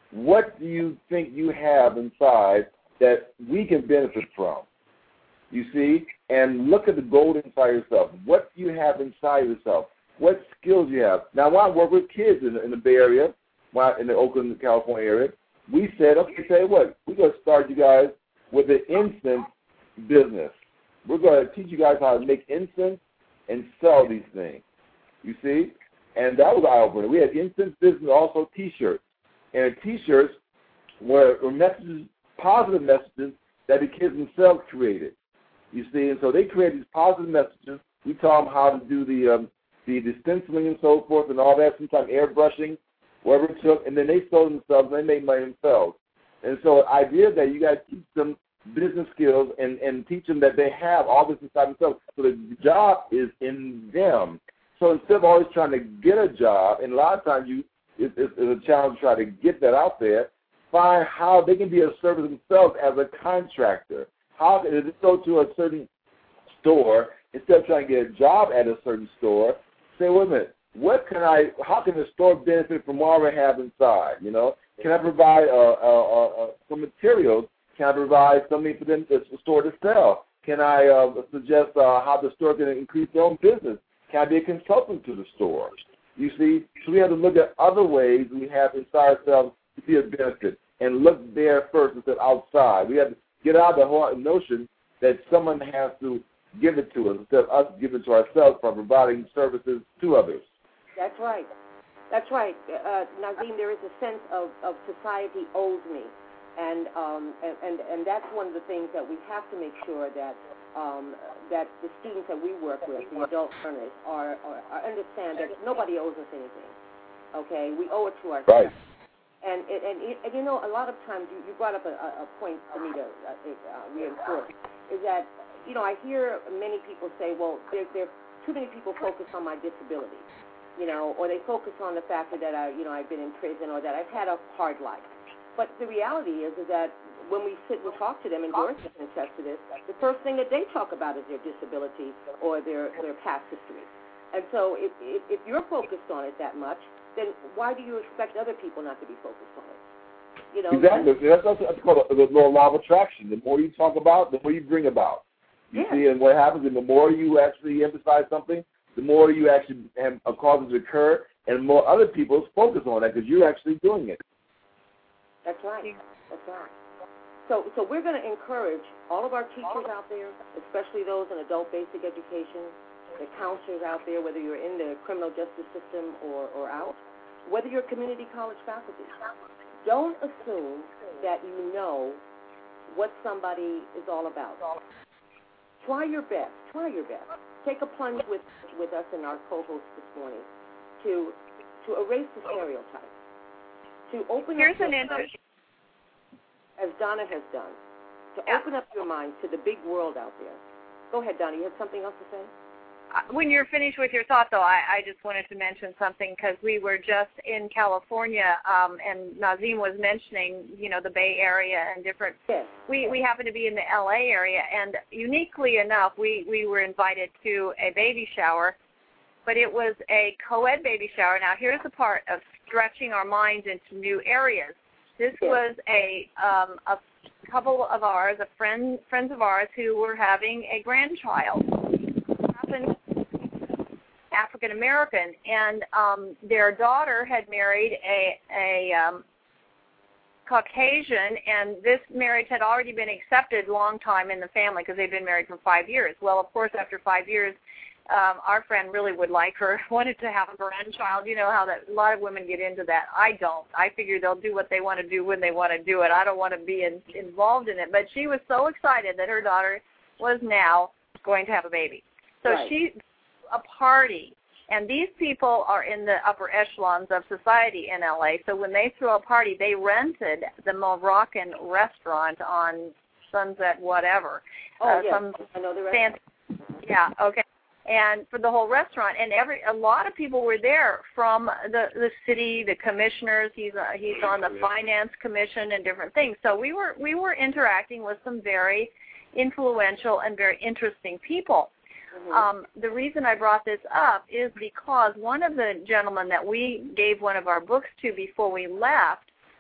what do you think you have inside that we can benefit from? You see? And look at the gold inside yourself. What do you have inside yourself? What skills you have? Now, when I work with kids in the, in the Bay Area, in the Oakland, California area, we said, okay, tell you what, we're going to start you guys with an incense business. We're going to teach you guys how to make incense and sell these things. You see? And that was eye-opener. We had incense business, also T-shirts. And T-shirts were, were messages, positive messages that the kids themselves created. You see? And so they created these positive messages. We taught them how to do the, um, the, the stenciling and so forth and all that, sometimes airbrushing, whatever it took, and then they sold themselves and they made money themselves. And so the idea that you got to teach them business skills and, and teach them that they have all this inside themselves. So the job is in them. So instead of always trying to get a job, and a lot of times you it's, it's, it's a challenge to try to get that out there, find how they can be of service themselves as a contractor. How can they go to a certain store, instead of trying to get a job at a certain store, say, wait a minute, what can I, how can the store benefit from what I have inside, you know? Can I provide uh, uh, uh, some materials? Can I provide something for them to the store to sell? Can I uh, suggest uh, how the store can increase their own business? Can I be a consultant to the store? You see, so we have to look at other ways we have inside ourselves to be a benefit and look there first instead of outside. We have to get out of the whole notion that someone has to give it to us instead of us giving it to ourselves by providing services to others. That's right. That's right. Uh, Nazim, there is a sense of, of society owes me. And, um, and, and and that's one of the things that we have to make sure that um, that the students that we work with, the adult learners, are, are, are understand that nobody owes us anything. Okay, we owe it to ourselves. Right. And, and and and you know, a lot of times you, you brought up a, a point for me to uh, uh, reinforce is that you know I hear many people say, well, there there too many people focus on my disability, you know, or they focus on the fact that I you know I've been in prison or that I've had a hard life. But the reality is, is that when we sit and talk to them, and Doris can attest to this, the first thing that they talk about is their disability or their, their past history. And so if, if, if you're focused on it that much, then why do you expect other people not to be focused on it? You know, exactly. That's, that's, that's called the law of attraction. The more you talk about, the more you bring about. You yeah. see, and what happens is the more you actually emphasize something, the more you actually have causes it occur, and the more other people focus on that because you're actually doing it. That's right. That's right. So, so we're going to encourage all of our teachers out there, especially those in adult basic education, the counselors out there, whether you're in the criminal justice system or, or out, whether you're community college faculty. Don't assume that you know what somebody is all about. Try your best. Try your best. Take a plunge with, with us and our co-host this morning to to erase the stereotypes. To open Here's up an interest. as Donna has done, to yeah. open up your mind to the big world out there. Go ahead, Donna. You have something else to say? Uh, when you're finished with your thought, though, I, I just wanted to mention something because we were just in California, um, and Nazim was mentioning, you know, the Bay Area and different. Yes. We we happen to be in the L A area, and uniquely enough, we, we were invited to a baby shower, but it was a co-ed baby shower. Now, here's the part of stretching our minds into new areas. This was a um, a couple of ours, a friend friends of ours who were having a grandchild, happened African American, and um, their daughter had married a a um, Caucasian, and this marriage had already been accepted long time in the family because they'd been married for five years. Well, of course, after five years. Um, our friend really would like her, wanted to have a grandchild. You know how that a lot of women get into that. I don't. I figure they'll do what they want to do when they want to do it. I don't want to be in, involved in it. But she was so excited that her daughter was now going to have a baby. So right. she, a party, and these people are in the upper echelons of society in L A. So when they threw a party, they rented the Moroccan restaurant on Sunset whatever. Oh, uh, yes. some I know the restaurant. Fancy, yeah, okay. And for the whole restaurant, and every a lot of people were there from the the city, the commissioners. He's uh, he's on the finance commission and different things. So we were we were interacting with some very influential and very interesting people. Mm-hmm. Um, the reason I brought this up is because one of the gentlemen that we gave one of our books to before we left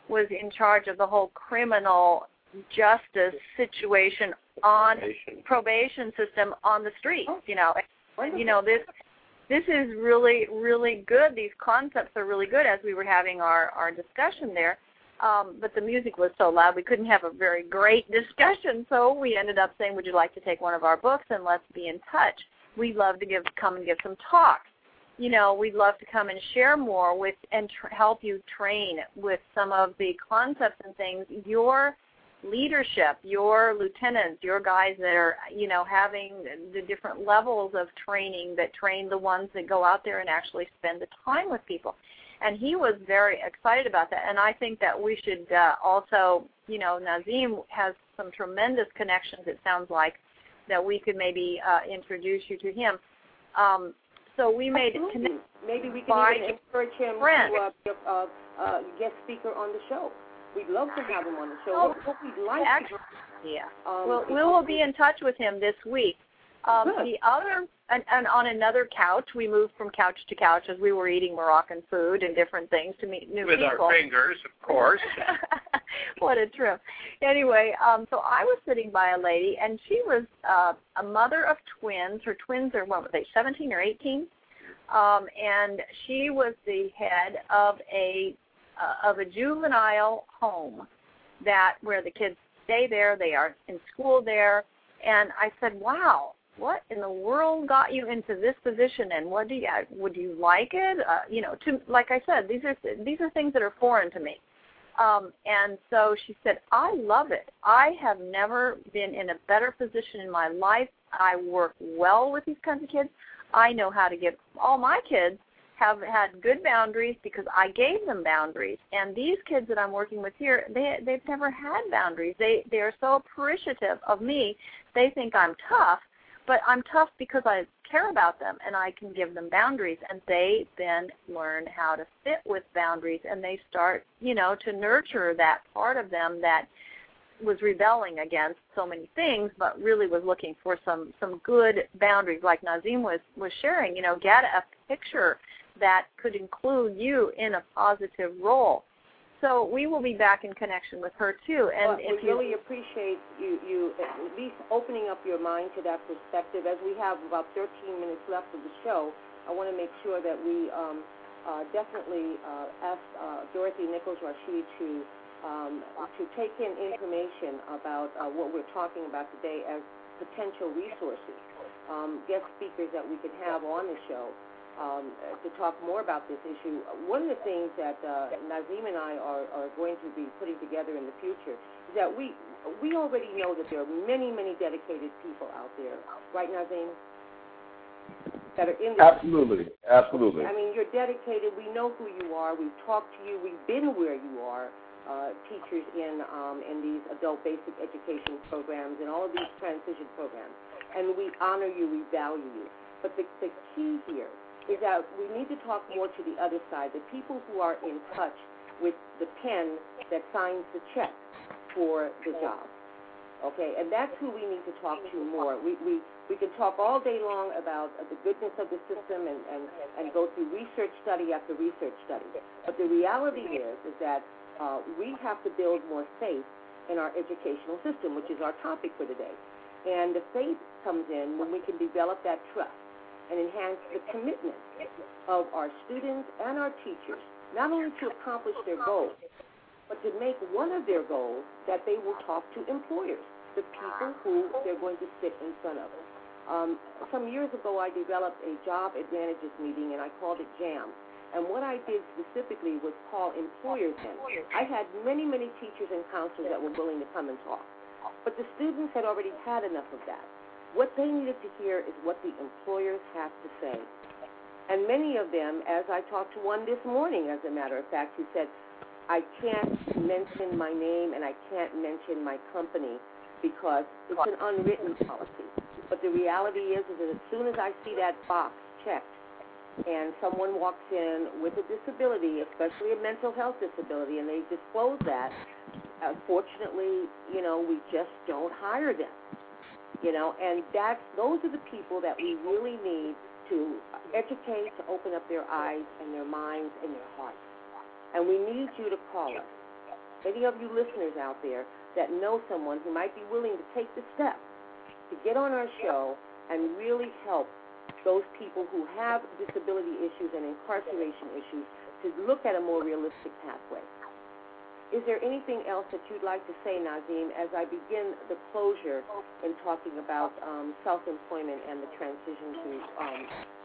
was in charge of the whole criminal justice situation on Probation. probation system on the streets. Oh. You know, Wonderful. you know this. This is really, really good. These concepts are really good as we were having our, our discussion there. Um, but the music was so loud we couldn't have a very great discussion, so we ended up saying, would you like to take one of our books and let's be in touch. We'd love to give come and give some talks. You know, we'd love to come and share more with and tr- help you train with some of the concepts and things. Your leadership, your lieutenants, your guys that are, you know, having the different levels of training that train the ones that go out there and actually spend the time with people. And he was very excited about that. And I think that we should uh, also, you know, Nazim has some tremendous connections, it sounds like, that we could maybe uh, introduce you to him. Um, so we made it connect. Maybe we can by even encourage him friend. to uh, be a uh, uh, guest speaker on the show. We'd love to have him on the show. Oh, what, what we'd like actually, to yeah. um, We'll, we will be in touch with him this week. Um, Good. the other, and, and on another couch, we moved from couch to couch as we were eating Moroccan food and different things to meet new With people. our fingers, of course. What a trip. Anyway, um, so I was sitting by a lady, and she was uh, a mother of twins. Her twins are, what were they, seventeen or eighteen? Um, and she was the head of a uh, of a juvenile home that where the kids stay there. They are in school there. And I said, wow, what in the world got you into this position, and what do you, would you like it? Uh, you know, to, like I said, these are these are things that are foreign to me. Um, and so she said, I love it. I have never been in a better position in my life. I work well with these kinds of kids. I know how to give all my kids have had good boundaries because I gave them boundaries. And these kids that I'm working with here, they, they've never had boundaries. They, they are so appreciative of me. They think I'm tough, but I'm tough because I care about them and I can give them boundaries. And they then learn how to fit with boundaries, and they start, you know, to nurture that part of them that was rebelling against so many things, but really was looking for some, some good boundaries, like Nazim was, was sharing. You know, get a picture that could include you in a positive role. So we will be back in connection with her, too. And well, if we you really appreciate you, you at least opening up your mind to that perspective. As we have about thirteen minutes left of the show, I want to make sure that we um, uh, definitely uh, ask uh, Dorothy Nichols Rashid to um, to take in information about uh, what we're talking about today as potential resources, um, guest speakers that we could have on the show. Um, to talk more about this issue. One of the things that uh, Nazim and I are, are going to be putting together in the future is that we we already know that there are many, many dedicated people out there, right, Nazim, that are in the Absolutely, absolutely. I mean, you're dedicated. We know who you are. We've talked to you. We've been where you are, uh, teachers in um, in these adult basic education programs and all of these transition programs. And we honor you. We value you. But the, the key here is that we need to talk more to the other side, the people who are in touch with the pen that signs the check for the job. Okay, and that's who we need to talk to more. We we, we can talk all day long about the goodness of the system and, and, and go through research study after research study. But the reality is is that uh, we have to build more faith in our educational system, which is our topic for today. And the faith comes in when we can develop that trust and enhance the commitment of our students and our teachers, not only to accomplish their goals, but to make one of their goals that they will talk to employers, the people who they're going to sit in front of. Um, some years ago, I developed a job advantages meeting, and I called it JAM. And what I did specifically was call employers in. I had many, many teachers and counselors that were willing to come and talk. But the students had already had enough of that. What they needed to hear is what the employers have to say. And many of them, as I talked to one this morning, as a matter of fact, who said, I can't mention my name and I can't mention my company because it's an unwritten policy. But the reality is, is that as soon as I see that box checked and someone walks in with a disability, especially a mental health disability, and they disclose that, unfortunately, you know, we just don't hire them. You know, and that's, those are the people that we really need to educate, to open up their eyes and their minds and their hearts. And we need you to call us. any of you listeners out there that know someone who might be willing to take the step to get on our show and really help those people who have disability issues and incarceration issues to look at a more realistic pathway. Is there anything else that you'd like to say, Nazim, as I begin the closure in talking about um, self-employment and the transition to um,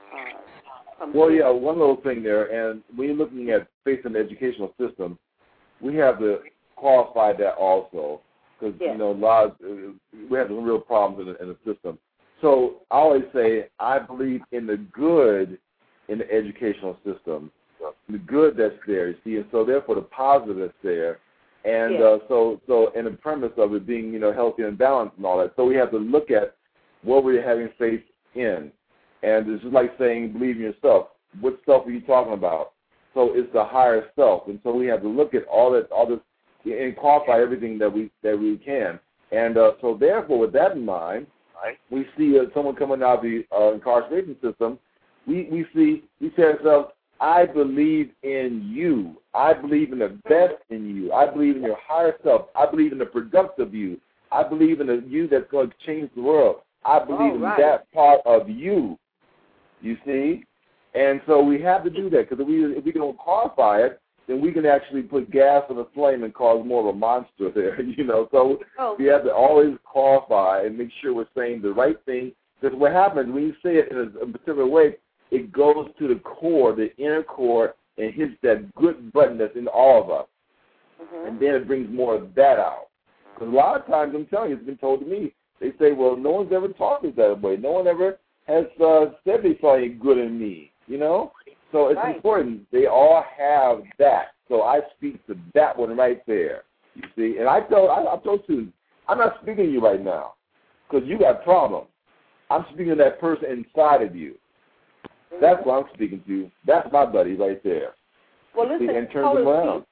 uh, from Well, yeah, one little thing there, and when you're looking at facing the educational system, we have to qualify that also, because, yes. you know, a lot of, uh, we have some real problems in the, in the system. So I always say I believe in the good in the educational system, the good that's there, you see, and so therefore the positive that's there. And yes. uh, so so in the premise of it being, you know, healthy and balanced and all that, so we have to look at what we're having faith in. And it's just like saying believe in yourself. What self are you talking about? So it's the higher self. And so we have to look at all that, all this, and qualify everything that we that we can. And uh, so therefore, with that in mind, right, we see uh, someone coming out of the uh, incarceration system. We we see we say to ourselves, I believe in you. I believe in the best in you. I believe in your higher self. I believe in the productive you. I believe in the you that's going to change the world. I believe oh, in right. that part of you. You see? And so we have to do that, because if we, if we don't qualify it, then we can actually put gas on the flame and cause more of a monster there, you know. So oh. we have to always qualify and make sure we're saying the right thing, because what happens when you say it in a, a particular way, it goes to the core, the inner core, and hits that good button that's in all of us. Mm-hmm. And then it brings more of that out. Because a lot of times, I'm telling you, it's been told to me, they say, well, no one's ever taught me that way. No one ever has uh, said they saw any good in me, you know? So it's right. important. They all have that. So I speak to that one right there, you see? And I tell, I, I told students, I'm not speaking to you right now because you got problems. I'm speaking to that person inside of you. Mm-hmm. That's what I'm speaking to. That's my buddy right there. Well, listen, see, and turn them around.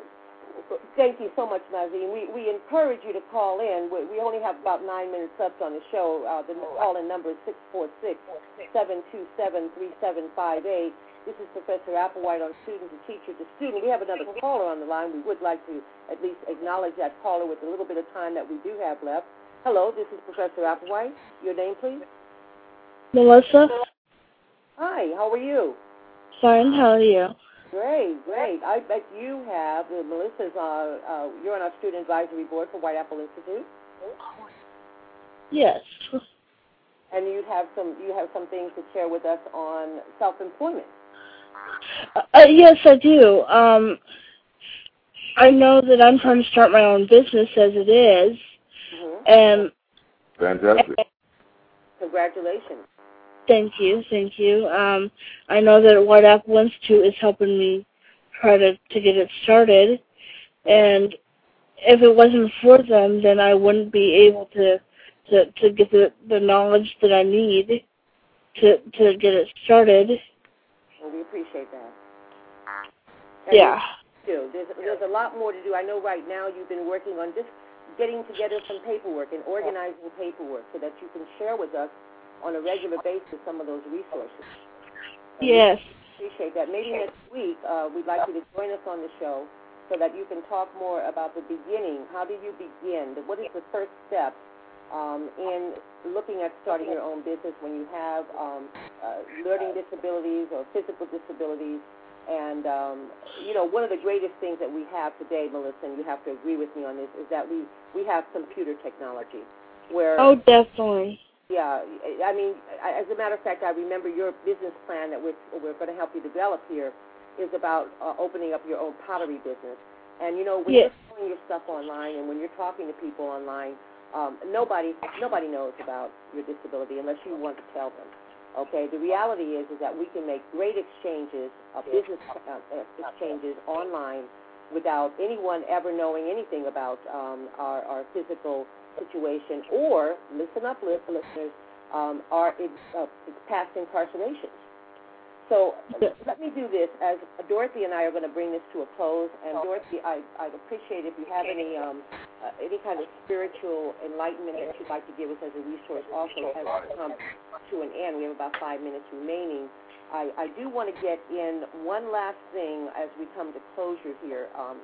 Thank you so much, Nazim. We we encourage you to call in. We, we only have about nine minutes left on the show. Uh, the call-in number is six four six, seven two seven, three seven five eight. This is Professor Applewhite on Student to Teacher to Student. We have another caller on the line. We would like to at least acknowledge that caller with a little bit of time that we do have left. Hello, this is Professor Applewhite. Your name, please? Melissa. Hi, how are you? Fine, how are you? Great, great. I bet you have, uh, Melissa's, uh, uh, you're on our Student Advisory Board for White Apple Institute. Yes. And you have some, you have some things to share with us on self-employment. Uh, yes, I do. Um, I know that I'm trying to start my own business as it is, mm-hmm. and fantastic. And congratulations. Thank you, thank you. Um, I know that White Apple Institute is helping me try to, to get it started, and if it wasn't for them, then I wouldn't be able to to, to get the, the knowledge that I need to to get it started. Well, we appreciate that. And yeah. Do. There's, there's a lot more to do. I know right now you've been working on just getting together some paperwork and organizing paperwork so that you can share with us on a regular basis some of those resources. And yes. We appreciate that. Maybe next week uh, we'd like you to join us on the show so that you can talk more about the beginning. How did you begin? What is the first step um, in looking at starting your own business when you have um, uh, learning disabilities or physical disabilities? And, um, you know, one of the greatest things that we have today, Melissa, and you have to agree with me on this, is that we, we have computer technology. Where, oh, definitely. Yeah, I mean, as a matter of fact, I remember your business plan that we're, we're going to help you develop here is about uh, opening up your own pottery business. And, you know, when yes. you're selling your stuff online and when you're talking to people online, um, nobody nobody knows about your disability unless you want to tell them. Okay, the reality is is that we can make great exchanges, uh, business uh, exchanges online without anyone ever knowing anything about um, our, our physical situation or, listen up, listeners, um, our uh, past incarcerations. So let me do this. As Dorothy and I are going to bring this to a close, and Dorothy, I, I'd appreciate if you have any um, uh, any kind of spiritual enlightenment that you'd like to give us as a resource also as we come to an end. We have about five minutes remaining. I, I do want to get in one last thing as we come to closure here. Um,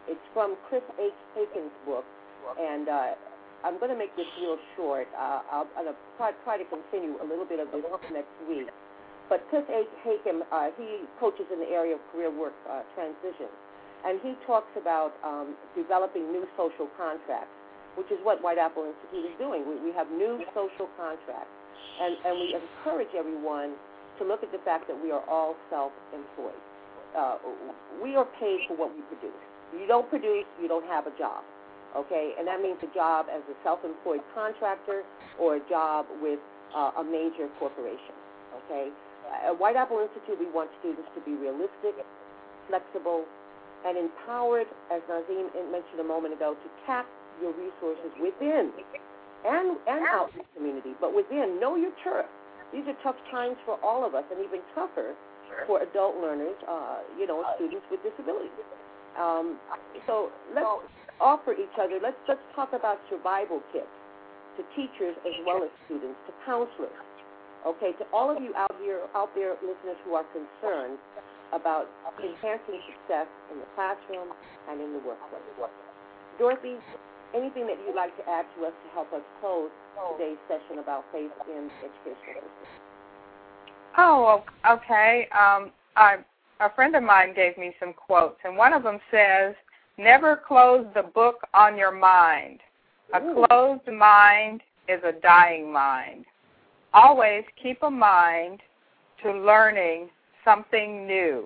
it's from Chris H. Haken's book, and uh, I'm going to make this real short. Uh, I'll, I'll try, try to continue a little bit of this next week. But Chris H. Haken, uh, he coaches in the area of career work uh, transition, and he talks about um, developing new social contracts, which is what White Apple Institute is doing. We, we have new social contracts, and, and we encourage everyone to look at the fact that we are all self-employed. Uh, we are paid for what we produce. You don't produce, you don't have a job, okay? And that means a job as a self-employed contractor or a job with uh, a major corporation, okay? At White Apple Institute, we want students to be realistic, flexible, and empowered, as Nazim mentioned a moment ago, to tap your resources within and, and out in the community, but within. Know your turf. These are tough times for all of us, and even tougher for adult learners, uh, you know, students with disabilities. Um, so let's offer each other, let's, let's talk about survival kits to teachers as well as students, to counselors. Okay, to all of you out here, out there, listeners who are concerned about enhancing success in the classroom and in the workplace. Dorothy, anything that you'd like to add to us to help us close today's session about faith in educational systems? Oh, okay. Um, I, a friend of mine gave me some quotes, and one of them says, "Never close the book on your mind. A closed mind is a dying mind. Always keep a mind to learning something new."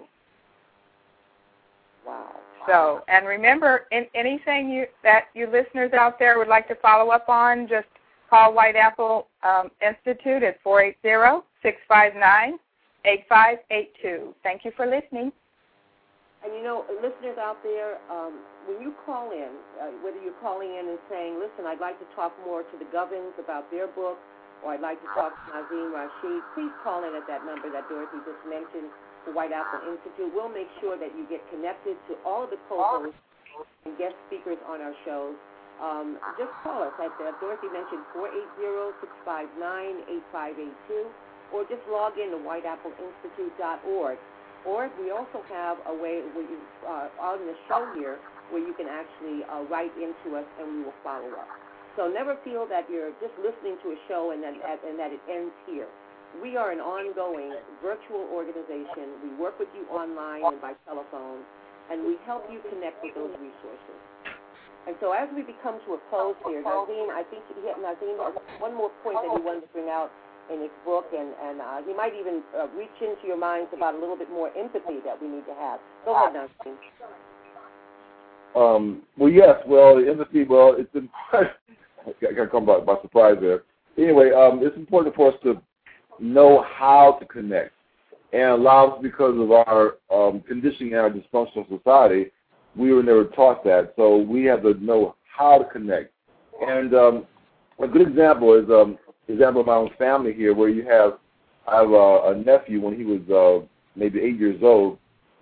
Wow. So, and remember, in anything you, that you listeners out there would like to follow up on, just call White Apple um, Institute at four eight zero, six five nine, eight five eight two. Thank you for listening. And, you know, listeners out there, um, when you call in, uh, whether you're calling in and saying, listen, I'd like to talk more to the Govins about their book, or I'd like to talk to Nazim Rashid, please call in at that number that Dorothy just mentioned, the White Apple Institute. We'll make sure that you get connected to all of the co-hosts and guest speakers on our shows. Um, just call us at, uh, Dorothy mentioned, four eight zero, six five nine, eight five eight two, or just log in to white apple institute dot org. Or we also have a way where you, uh, on the show here where you can actually uh, write into us and we will follow up. So never feel that you're just listening to a show and, then, and that it ends here. We are an ongoing virtual organization. We work with you online and by telephone, and we help you connect with those resources. And so as we become to a close here, Nazim, I think he, Nazim has one more point that he wanted to bring out in his book, and, and uh, he might even uh, reach into your minds about a little bit more empathy that we need to have. Go ahead, Nazim. Um, well, yes, well, the empathy, well, it's important. I got come by, by surprise there. Anyway, um, it's important for us to know how to connect. And allows, because of our um, conditioning in our dysfunctional society, we were never taught that. So we have to know how to connect. And um, a good example is um, example of my own family here, where you have I have a, a nephew when he was uh, maybe eight years old,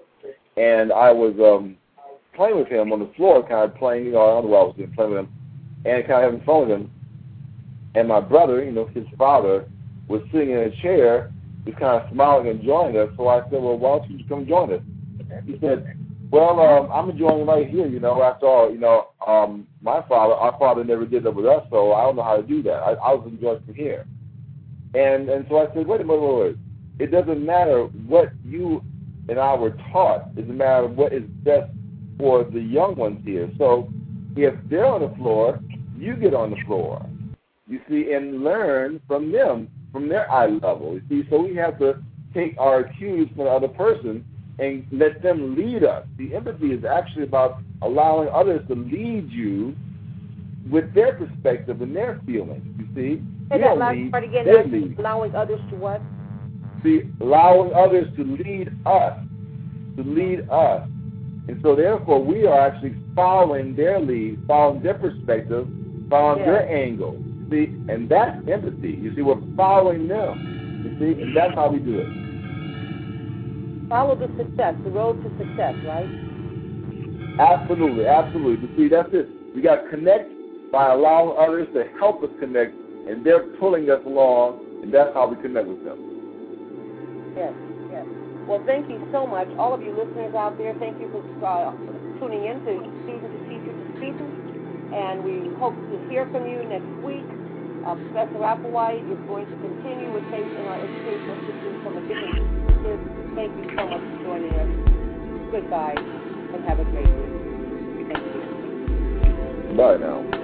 and I was um, playing with him on the floor, kind of playing, you know, I don't know what I was doing, playing with him, and kind of having fun with him. And my brother, you know, his father, was sitting in a chair, just kind of smiling and enjoying us. So I said, well, why don't you come join us? He said, well, um, I'm enjoying it right here, you know. After all, you know, um, my father, our father never did that with us, so I don't know how to do that. I, I was enjoying from here. And and so I said, wait a minute, wait, wait. It doesn't matter what you and I were taught. It doesn't matter what is best for the young ones here. So if they're on the floor, you get on the floor, you see, and learn from them, from their eye level. You see, so we have to take our cues from the other person and let them lead us. The empathy is actually about allowing others to lead you with their perspective and their feelings, you see. Say you that last lead, part again, they lead. allowing others to what? See, allowing others to lead us, to lead us. And so therefore we are actually following their lead, following their perspective, following yeah. their angle. See, and that's empathy. You see, we're following them. You see, and that's how we do it. Follow the success, the road to success, right? Absolutely, absolutely. But see, that's it. We got to connect by allowing others to help us connect, and they're pulling us along, and that's how we connect with them. Yes, yes. Well, thank you so much. All of you listeners out there, thank you for uh, tuning in to Students to Teachers to Students, and we hope to hear from you next week. Uh, Professor Applewhite is going to continue with facing our educational system from a different perspective. Thank you so much for joining us. Goodbye, and have a great week. Thank you. Bye now.